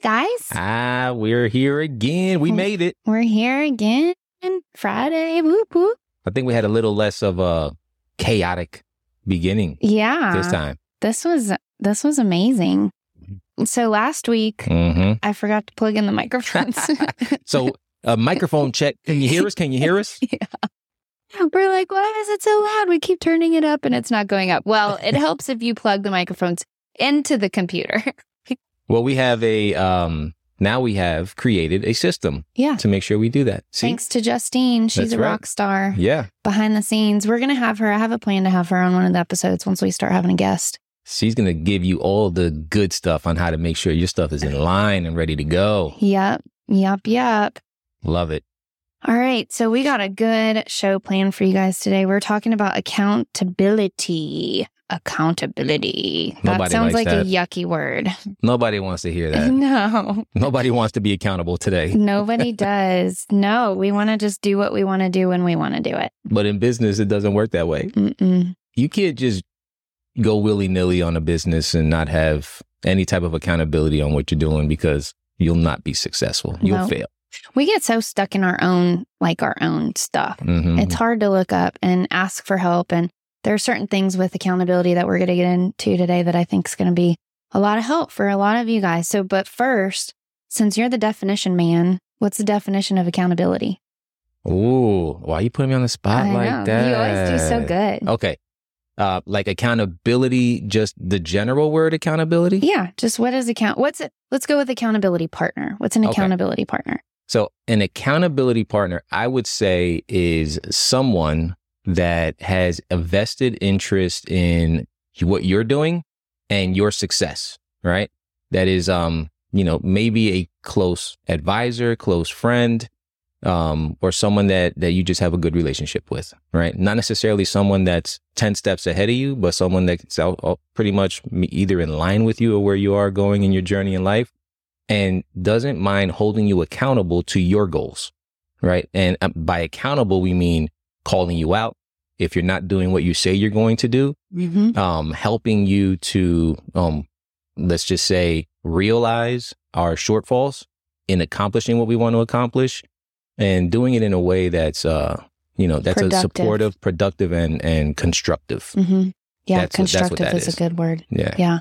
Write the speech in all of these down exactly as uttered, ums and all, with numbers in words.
guys. Ah, we're here again. We made it. We're here again. Friday. Whoop, whoop. I think we had a little less of a chaotic beginning. Yeah. This time. This was this was amazing. So last week, Mm-hmm. I forgot to plug in the microphones. So a microphone check. Can you hear us? Can you hear us? Yeah. We're like, why is it so loud? We keep turning it up and it's not going up. Well, it helps if you plug the microphones into the computer. Well, we have a, um, now we have created a system Yeah. to make sure we do that. See? Thanks to Justine. She's That's a right. rock star Yeah. behind the scenes. We're going to have her. I have a plan to have her on one of the episodes once we start having a guest. She's going to give you all the good stuff on how to make sure your stuff is in line and ready to go. Yep. Yep. Yep. Love it. All right. So we got a good show planned for you guys today. We're talking about accountability. Accountability. That Nobody sounds likes like that. a yucky word. Nobody wants to hear that. No, Nobody wants to be accountable today. nobody does. No, we want to just do what we want to do when we want to do it. But in business, it doesn't work that way. Mm-mm. You can't just go willy-nilly on a business and not have any type of accountability on what you're doing because you'll not be successful. You'll No. fail. We get so stuck in our own, like our own stuff. Mhm. It's hard to look up and ask for help. And there are certain things with accountability that we're going to get into today that I think is going to be a lot of help for a lot of you guys. So, but first, since you're the definition man, what's the definition of accountability? Ooh, why are you putting me on the spot I like know. that? You always do so good. Okay. Uh, like accountability, just the general word accountability? Yeah. Just what is account? What's it? Let's go with accountability partner. What's an Okay. accountability partner? So an accountability partner, I would say, is someone that has a vested interest in what you're doing and your success, right? That is, um, you know, maybe a close advisor, close friend, um, or someone that, that you just have a good relationship with, right? Not necessarily someone that's ten steps ahead of you, but someone that's out- pretty much either in line with you or where you are going in your journey in life and doesn't mind holding you accountable to your goals, right? And uh, by accountable, we mean calling you out if you're not doing what you say you're going to do, Mm-hmm. um, helping you to, um, let's just say, realize our shortfalls in accomplishing what we want to accomplish and doing it in a way that's, uh, you know, that's a Productive. supportive, productive, and, and constructive. Mm-hmm. Yeah. That's what- that's what constructive that is, is. a good word. Yeah. Yeah.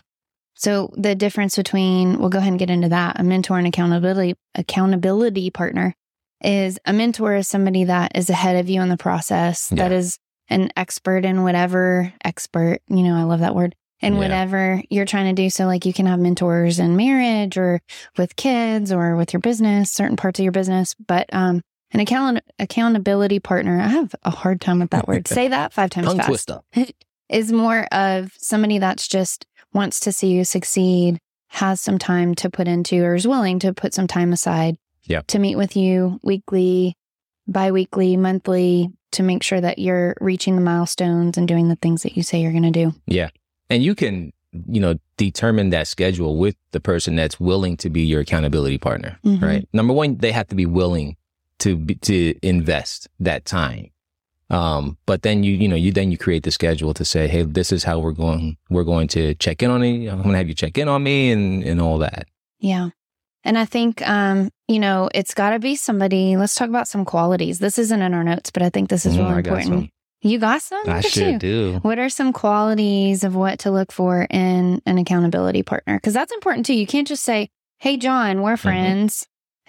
So the difference between, we'll go ahead and get into that. A mentor and accountability accountability partner is a mentor is somebody that is ahead of you in the process, that Yeah. is an expert in whatever expert, you know, I love that word, in Yeah. whatever you're trying to do. So like you can have mentors in marriage or with kids or with your business, certain parts of your business, but um, an account accountability partner, I have a hard time with that word. Say that five times Tongue fast. twister. Is more of somebody that's just wants to see you succeed, has some time to put into, or is willing to put some time aside Yeah. to meet with you weekly, bi-weekly, monthly, to make sure that you're reaching the milestones and doing the things that you say you're going to do. Yeah. And you can, you know, determine that schedule with the person that's willing to be your accountability partner, Mhm. right? Number one, they have to be willing to be, to invest that time. Um, but then you, you know, you, then you create the schedule to say, hey, this is how we're going, we're going to check in on you. I'm going to have you check in on me and, and all that. Yeah. And I think, um, you know, it's got to be somebody, let's talk about some qualities. This isn't in our notes, but I think this is Mm, really I got important. some. You got some? I Look at sure you. do. What are some qualities of what to look for in an accountability partner? Because that's important too. You can't just say, hey, John, we're friends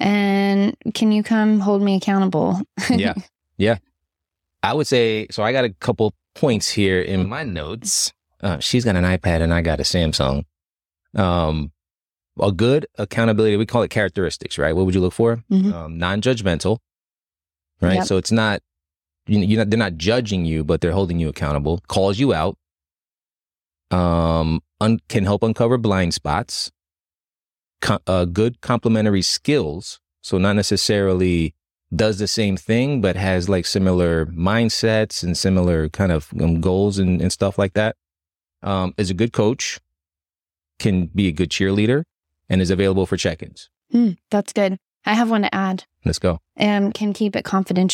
and can you come hold me accountable? Yeah. Yeah. I would say, so I got a couple points here in my notes. Uh, she's got an iPad and I got a Samsung. Um, a good accountability, we call it characteristics, right? What would you look for? Mhm. Um, non-judgmental, right? Yep. So it's not, you know, you're not, they're not judging you, but they're holding you accountable, calls you out, um, un- can help uncover blind spots, co- uh, good complementary skills. So not necessarily does the same thing, but has like similar mindsets and similar kind of um, goals and, and stuff like that. Um, is a good coach, can be a good cheerleader, and is available for check-ins. Hmm, that's good. I have one to add. Let's go. And can keep it confidential.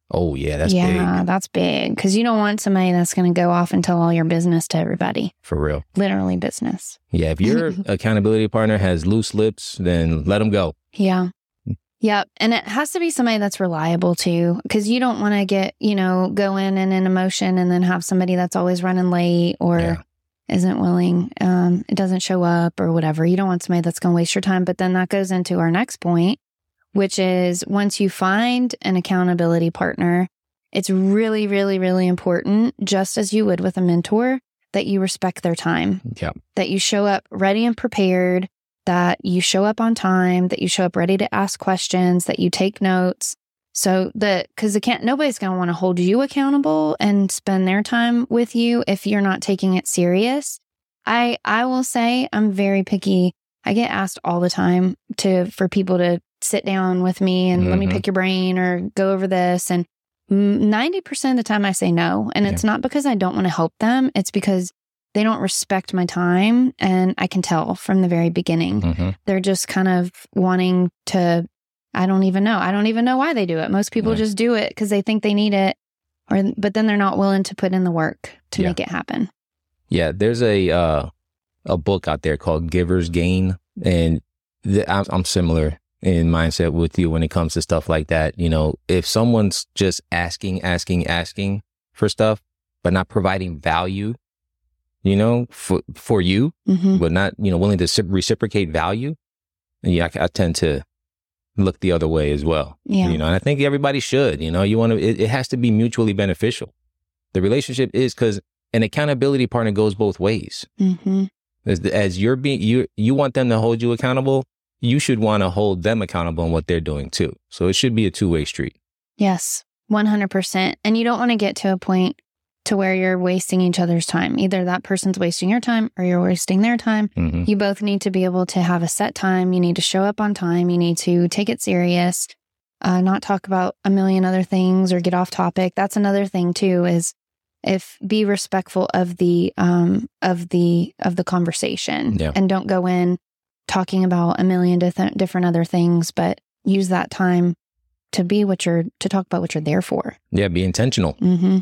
Oh, yeah, that's yeah, big. Yeah, that's big. Because you don't want somebody that's going to go off and tell all your business to everybody. For real. Literally business. Yeah, if your accountability partner has loose lips, then let them go. Yeah. Yep. And it has to be somebody that's reliable too, because you don't want to get, you know, go in and in emotion and then have somebody that's always running late or yeah. isn't willing, um, it doesn't show up or whatever. You don't want somebody that's going to waste your time. But then that goes into our next point, which is once you find an accountability partner, it's really, really, really important, just as you would with a mentor, that you respect their time, yeah. that you show up ready and prepared, that you show up on time, that you show up ready to ask questions, that you take notes. So that, because it can't, nobody's going to want to hold you accountable and spend their time with you if you're not taking it serious. I I will say I'm very picky. I get asked all the time to for people to sit down with me and mm-hmm. let me pick your brain or go over this. And ninety percent of the time I say no. And yeah. it's not because I don't want to help them. It's because they don't respect my time. And I can tell from the very beginning. Mm-hmm. They're just kind of wanting to, I don't even know. I don't even know why they do it. Most people yeah. just do it because they think they need it. Or, but then they're not willing to put in the work to yeah. make it happen. Yeah. There's a, uh, a book out there called Giver's Gain. And the, I'm, I'm similar in mindset with you when it comes to stuff like that. You know, if someone's just asking, asking, asking for stuff, but not providing value, you know, for, for you, mm-hmm. but not, you know, willing to reciprocate value. And yeah, I, I tend to look the other way as well. Yeah. You know, and I think everybody should, you know, you want to, it, it has to be mutually beneficial. The relationship is, because an accountability partner goes both ways. Mm-hmm. As, as you're being, you, you want them to hold you accountable. You should want to hold them accountable on what they're doing too. So it should be a two-way street. Yes, one hundred percent. And you don't want to get to a point to where you're wasting each other's time. Either that person's wasting your time or you're wasting their time. Mm-hmm. You both need to be able to have a set time. You need to show up on time. You need to take it serious, uh, not talk about a million other things or get off topic. That's another thing too, is if be respectful of the, um, of the, of the conversation yeah. and don't go in talking about a million diff- different other things, but use that time to be what you're, to talk about what you're there for. Yeah. Be intentional. Mm-hmm.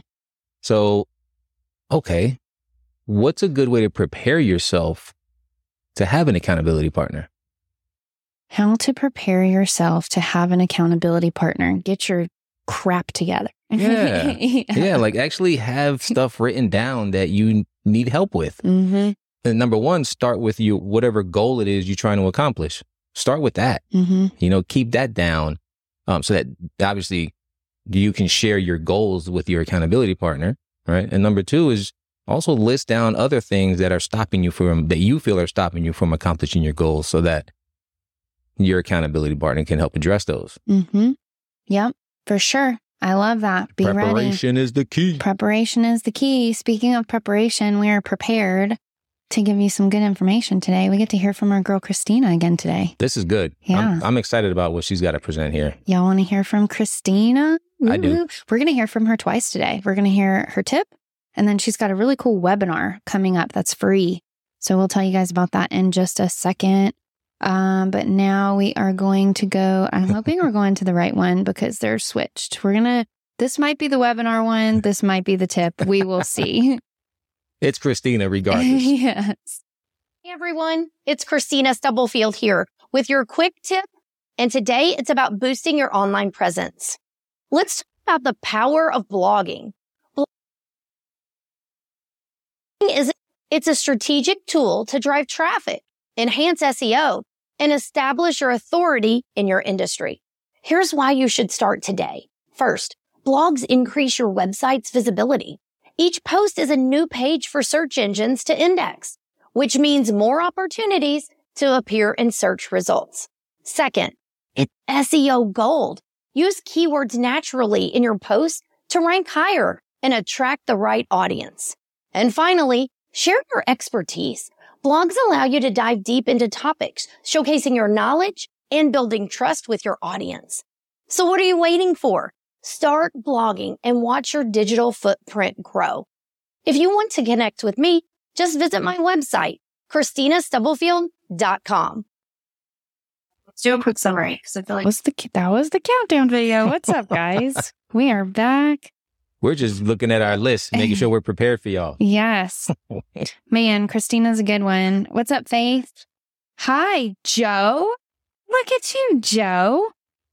So, okay, what's a good way to prepare yourself to have an accountability partner? How to prepare yourself to have an accountability partner. Get your crap together. Yeah. yeah. yeah. Like actually have stuff written down that you need help with. Mm-hmm. And number one, start with you, whatever goal it is you're trying to accomplish. Start with that. Mm-hmm. You know, keep that down um, so that obviously you can share your goals with your accountability partner, right? And number two is also list down other things that are stopping you from, that you feel are stopping you from accomplishing your goals so that your accountability partner can help address those. Mm-hmm. Yep, for sure. I love that. Be Preparation ready. Preparation is the key. Preparation is the key. Speaking of preparation, we are prepared to give you some good information today. We get to hear from our girl, Christina, again today. This is good. Yeah. I'm, I'm excited about what she's got to present here. Y'all want to hear from Christina? Ooh, I do. We're going to hear from her twice today. We're going to hear her tip, and then she's got a really cool webinar coming up that's free. So we'll tell you guys about that in just a second. Um, but now we are going to go, I'm hoping we're going to the right one because they're switched. We're going to, this might be the webinar one. This might be the tip. We will see. It's Christina regardless. Yes. Hey everyone, it's Christina Stubblefield here with your quick tip. And today it's about boosting your online presence. Let's talk about the power of blogging. Blogging is, it's a strategic tool to drive traffic, enhance S E O, and establish your authority in your industry. Here's why you should start today. First, blogs increase your website's visibility. Each post is a new page for search engines to index, which means more opportunities to appear in search results. Second, it's S E O gold. Use keywords naturally in your posts to rank higher and attract the right audience. And finally, share your expertise. Blogs allow you to dive deep into topics, showcasing your knowledge and building trust with your audience. So what are you waiting for? Start blogging and watch your digital footprint grow. If you want to connect with me, just visit my website, Christina Stubblefield dot com. Let's do a quick summary because I feel like was the, that was the countdown video. What's up, guys? We are back. We're just looking at our list, making sure we're prepared for y'all. Yes. Man, Christina's a good one. What's up, Faith? Hi, Joe. Look at you, Joe.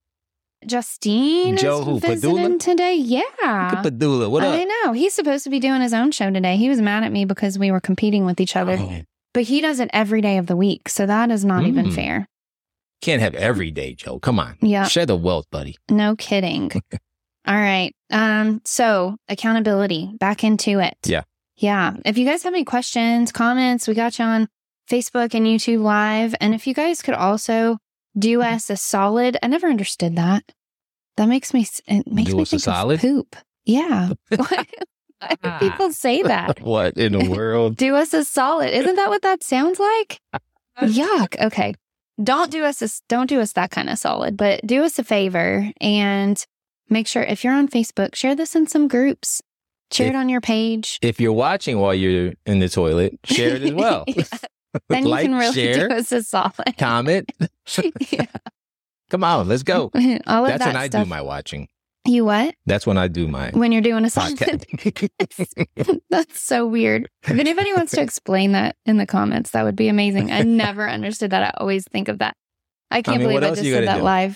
Justine Joe is who, visiting Padula? today. Yeah. Padula, what up? I know. He's supposed to be doing his own show today. He was mad at me because we were competing with each other. Oh. But he does it every day of the week. So that is not Mm. even fair. Can't have every day, Joe. Come on. Yeah. Share the wealth, buddy. No kidding. All right. Um, so accountability, back into it. Yeah. Yeah. If you guys have any questions, comments, we got you on Facebook and YouTube Live. And if you guys could also do us a solid, I never understood that. That makes me, it makes Do me us a think solid? of poop. Yeah. Why, why do people say that? What in the world? Do us a solid. Isn't that what that sounds like? Yuck. Okay. Don't do us a, don't do us that kind of solid, but do us a favor and make sure if you're on Facebook, share this in some groups. Share If- it on your page. If you're watching while you're in the toilet, share it as well. Yeah. Then Like, you can really share, do us a solid. comment. Yeah. Come on, let's go. All of That's that when I stuff. do my watching. You what? That's when I do my When you're doing a solid. podcast. That's so weird. If anybody wants to explain that in the comments, that would be amazing. I never understood that. I always think of that. I can't mean, believe what I else just you said gotta that do? live.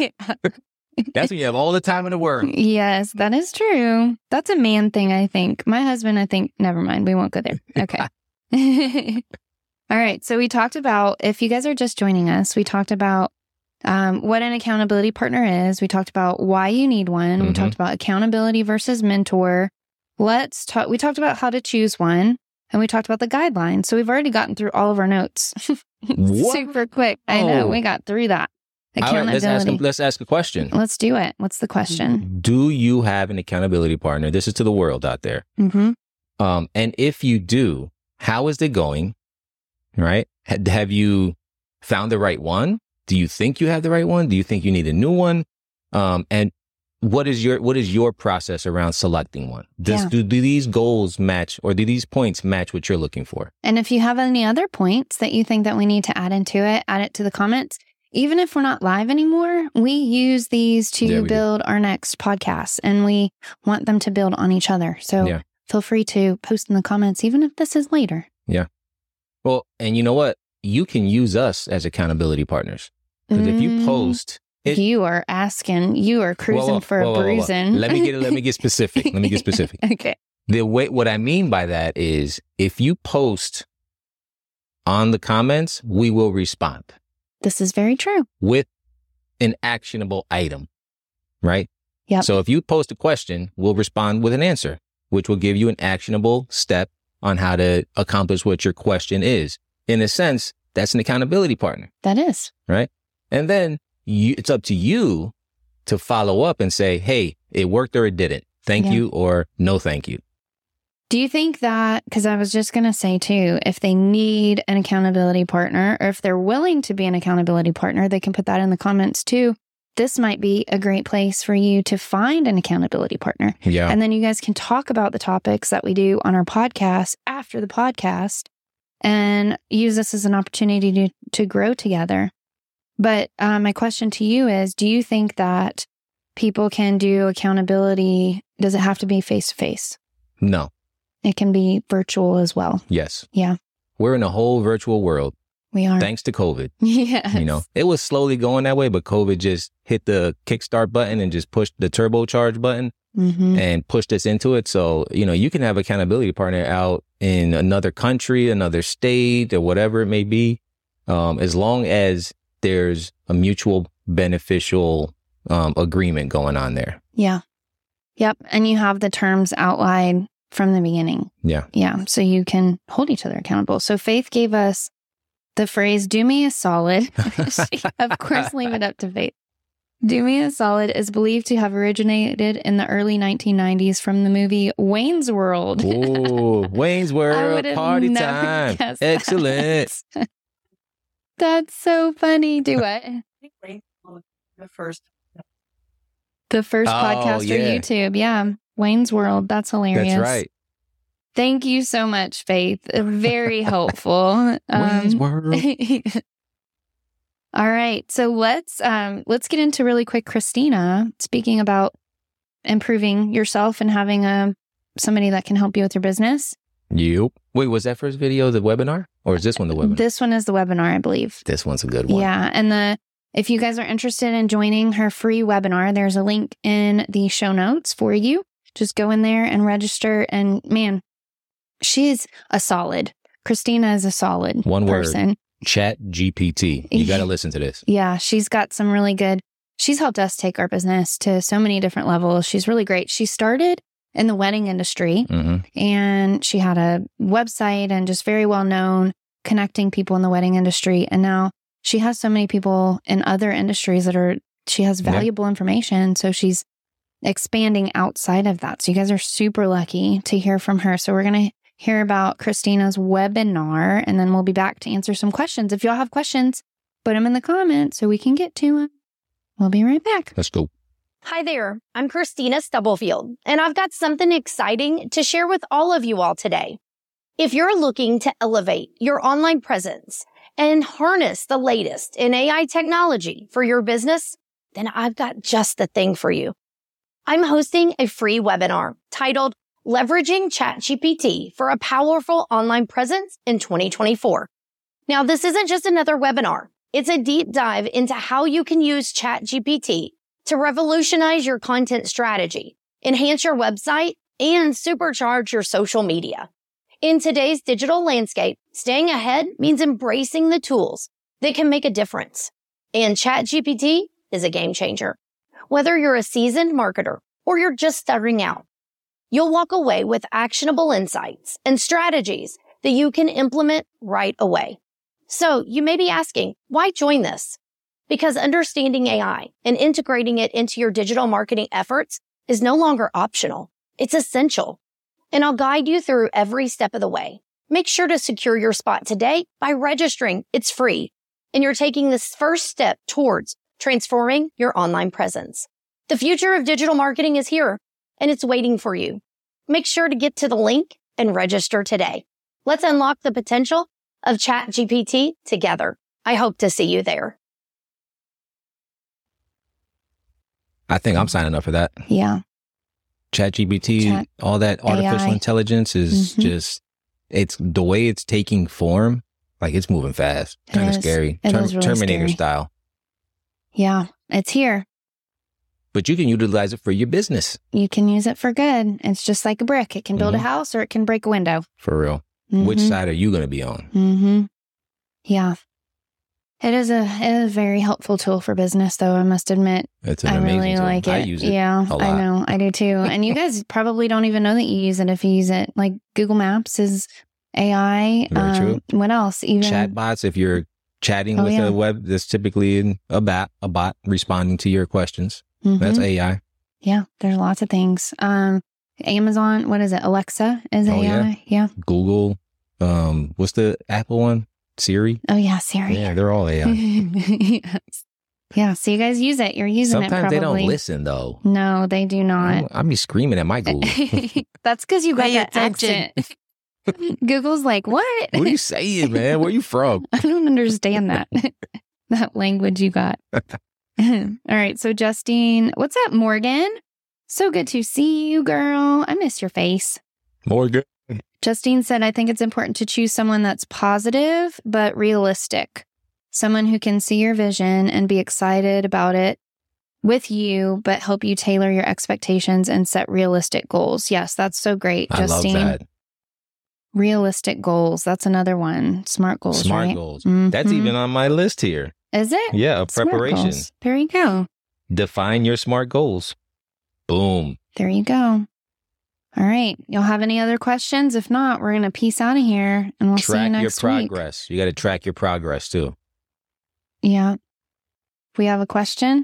That's when you have all the time in the world. Yes, that is true. That's a man thing, I think. My husband, I think, never mind. We won't go there. Okay. All right. So we talked about, if you guys are just joining us, we talked about um, what an accountability partner is. We talked about why you need one. We Mhm. talked about accountability versus mentor. Let's talk. We talked about how to choose one, and we talked about the guidelines. So we've already gotten through all of our notes. What? Super quick. I know. Oh. We got through that. All right, Accountability. let's ask, a, let's ask a question. Let's do it. What's the question? Do you have an accountability partner? This is to the world out there. Mm-hmm. Um, and if you do, how is it going? Right? Ha- Have you found the right one? Do you think you have the right one? Do you think you need a new one? Um, and what is your what is your process around selecting one? Does Yeah. do, do these goals match, or do these points match what you're looking for? And if you have any other points that you think that we need to add into it, add it to the comments. Even if we're not live anymore, we use these Yeah, to we do. build our next podcast, and we want them to build on each other. So Yeah. feel free to post in the comments, even if this is later. Well, and you know what? You can use us as accountability partners. Because if you Mm, post it, you are asking, you are cruising Whoa, whoa, for whoa, a whoa, whoa. bruising. Let me get let me get specific. Let me get specific. Okay. The way what I mean by that is if you post on the comments, we will respond This is very true. with an actionable item, right? Yep. So if you post a question, we'll respond with an answer, which will give you an actionable step on how to accomplish what your question is. In a sense, that's an accountability partner, That is. right? And then you, it's up to you to follow up and say, hey, it worked or it didn't. Thank Yeah. you or no thank you. Do you think that, because I was just going to say too, if they need an accountability partner or if they're willing to be an accountability partner, they can put that in the comments too. This might be a great place for you to find an accountability partner. Yeah. And then you guys can talk about the topics that we do on our podcast after the podcast and use this as an opportunity to, to grow together. But uh, my question to you is, do you think that people can do accountability? Does it have to be face to face? No. It can be virtual as well. Yes. Yeah. We're in a whole virtual world We are. thanks to COVID. Yes. You know, it was slowly going that way, but COVID just hit the kickstart button and just pushed the turbocharge button Mm-hmm. and pushed us into it. So, you know, you can have accountability partner out in another country, another state, or whatever it may be, um, as long as there's a mutual beneficial um, agreement going on there. Yeah. Yep. And you have the terms outlined from the beginning. Yeah. Yeah. So you can hold each other accountable. So Faith gave us the phrase, do me a solid. She, of course, leave it up to Faith. Do me a solid is believed to have originated in the early nineteen nineties from the movie Wayne's World. Ooh, Wayne's I World, would have party never time. guessed that. Excellent. That's so funny. Do what? the first. The first Oh, podcast yeah. for YouTube. Yeah. Wayne's World. That's hilarious. That's right. Thank you so much, Faith. Very helpful. Wayne's Um, World. All right. So let's um let's get into really quick, Christina, speaking about improving yourself and having a somebody that can help you with your business. You wait, was that first video the webinar, or is this one the webinar? This one is the webinar, I believe. This one's a good one. Yeah, and the if you guys are interested in joining her free webinar, there's a link in the show notes for you. Just go in there and register. And man, she's a solid. Christina is a solid one person. Word. Chat G P T. You got to listen to this. Yeah, she's got some really good. She's helped us take our business to so many different levels. She's really great. She started in the wedding industry, mm-hmm. and she had a website and just very well known connecting people in the wedding industry. And now she has so many people in other industries that are, she has valuable yeah. information. So she's expanding outside of that. So you guys are super lucky to hear from her. So we're going to hear about Christina's webinar, and then we'll be back to answer some questions. If y'all have questions, put them in the comments so we can get to them. We'll be right back. Let's go. Hi there, I'm Christina Stubblefield, and I've got something exciting to share with all of you all today. If you're looking to elevate your online presence and harness the latest in A I technology for your business, then I've got just the thing for you. I'm hosting a free webinar titled Leveraging ChatGPT for a Powerful Online Presence in twenty twenty-four. Now, this isn't just another webinar. It's a deep dive into how you can use ChatGPT to revolutionize your content strategy, enhance your website, and supercharge your social media. In today's digital landscape, staying ahead means embracing the tools that can make a difference. And ChatGPT is a game changer. Whether you're a seasoned marketer or you're just starting out, you'll walk away with actionable insights and strategies that you can implement right away. So you may be asking, why join this? Because understanding A I and integrating it into your digital marketing efforts is no longer optional. It's essential. And I'll guide you through every step of the way. Make sure to secure your spot today by registering. It's free. And you're taking this first step towards transforming your online presence. The future of digital marketing is here, and it's waiting for you. Make sure to get to the link and register today. Let's unlock the potential of ChatGPT together. I hope to see you there. I think I'm signing up for that. Yeah. ChatGPT, Chat, all that artificial A I. Intelligence is mm-hmm. just, it's the way it's taking form. Like, it's moving fast. Kind of scary. It Term- is really Terminator scary. style. Yeah, it's here. But you can utilize it for your business. You can use it for good. It's just like a brick. It can build mm-hmm. a house or it can break a window. For real. Mm-hmm. Which side are you going to be on? Mm-hmm. Yeah. It is a it is a very helpful tool for business, though, I must admit. It's an I amazing really tool. like it. I use it Yeah, a lot. I know. I do too. And you guys probably don't even know that you use it if you use it. Like Google Maps is A I. Very um, true. What else? Even Chatbots, if you're chatting oh, with yeah. a web, that's typically a bot, a bot responding to your questions. Mm-hmm. That's A I. Yeah, there's lots of things. Um, Amazon, what is it? Alexa is oh, A I. Yeah. yeah. Google. Um, what's the Apple one? Siri. Oh yeah, Siri. Yeah, they're all A I. Yes. Yeah, so you guys use it. You're using Sometimes it probably. they don't listen, though. No, they do not. I'll be screaming at my Google. That's because you got Pay that attention. accent. Google's like, what? What are you saying, man? Where you from? I don't understand that. That language you got. All right, so Justine, what's up, Morgan? So good to see you, girl. I miss your face. Morgan. Justine said, I think it's important to choose someone that's positive but realistic. Someone who can see your vision and be excited about it with you, but help you tailor your expectations and set realistic goals. Yes, that's so great, I Justine. love that. Realistic goals. That's another one. Smart goals, Smart right? goals. Mm-hmm. That's even on my list here. Is it? Yeah, of Smart preparation. goals. There you go. Define your SMART goals. Boom. There you go. All right. Y'all have any other questions? If not, we're going to peace out of here and we'll track see you next your week. progress. You got to track your progress too. Yeah. If we have a question,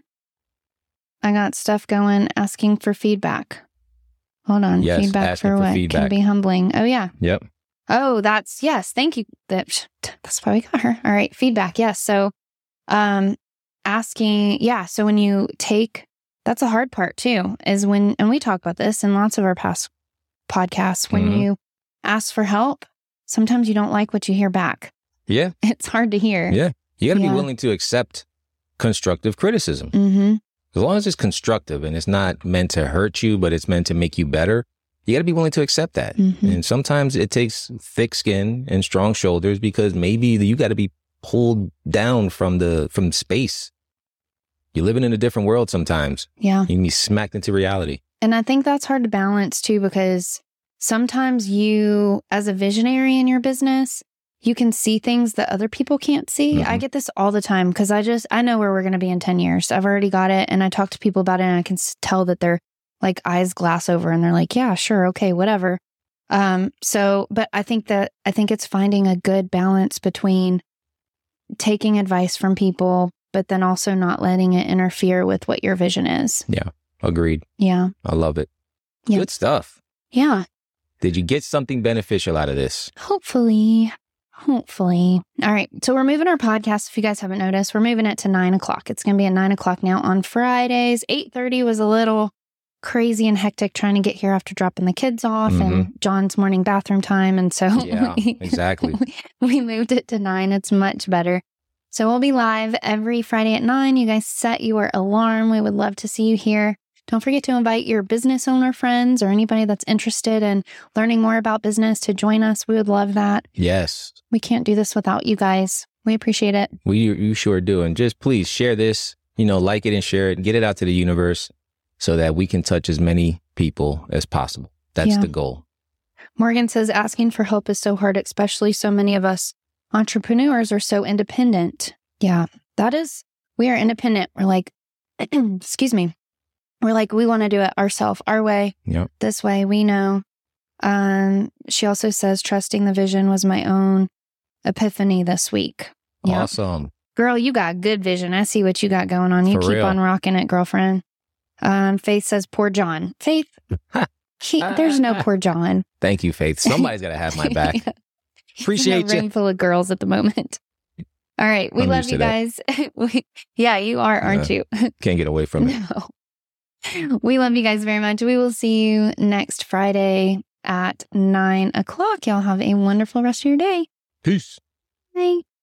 I got stuff going asking for feedback. Hold on. Yes, feedback asking for for what? feedback. Can be humbling. Oh, yeah. Yep. Oh, that's, yes. Thank you. That, that's why we got her. All right. Feedback. Yes. So, um, asking, yeah. So when you take, that's a hard part too, is when, and we talk about this in lots of our past podcasts, when mm-hmm. you ask for help, sometimes you don't like what you hear back. Yeah. It's hard to hear. Yeah. You got to Yeah. be willing to accept constructive criticism. Mm-hmm. As long as it's constructive and it's not meant to hurt you, but it's meant to make you better, you got to be willing to accept that. Mm-hmm. And sometimes it takes thick skin and strong shoulders because maybe you got to be pulled down from the from space. You're living in a different world sometimes. Yeah. You can be smacked into reality. And I think that's hard to balance too, because sometimes you, as a visionary in your business, you can see things that other people can't see. Mhm. I get this all the time because I just, I know where we're going to be in ten years. I've already got it. And I talk to people about it and I can s- tell that they're like eyes glass over and they're like, yeah, sure. Okay, whatever. Um, so, but I think that, I think it's finding a good balance between taking advice from people, but then also not letting it interfere with what your vision is. Yeah. Agreed. Yeah. I love it. Yeah. Good stuff. Yeah. Did you get something beneficial out of this? Hopefully. Hopefully. All right. So we're moving our podcast. If you guys haven't noticed, we're moving it to nine o'clock. It's going to be at nine o'clock now on Fridays. eight thirty was a little crazy and hectic trying to get here after dropping the kids off and John's morning bathroom time. And so Yeah, we, exactly. we moved it to nine. It's much better. So we'll be live every Friday at nine. You guys set your alarm. We would love to see you here. Don't forget to invite your business owner friends or anybody that's interested in learning more about business to join us. We would love that. Yes. We can't do this without you guys. We appreciate it. We you sure do. And just please share this, you know, like it and share it and get it out to the universe so that we can touch as many people as possible. That's Yeah. the goal. Morgan says asking for help is so hard, especially so many of us entrepreneurs are so independent. Yeah, that is, we are independent. We're like, excuse me. We're like, we want to do it ourselves, our way, Yep. this way, we know. Um, she also says trusting the vision was my own epiphany this week. Yep. Awesome. Girl, you got good vision. I see what you got going on. You For keep real. on rocking it, girlfriend. Um, Faith says, poor John. Faith, he, there's no poor John. Thank you, Faith. Somebody's got to have my back. Yeah. Appreciate He's in a you. room full of girls at the moment. All right. We I'm love used you to that. guys. we, yeah, you are, aren't you? Can't get away from it. No. We love you guys very much. We will see you next Friday at nine o'clock. Y'all have a wonderful rest of your day. Peace. Bye.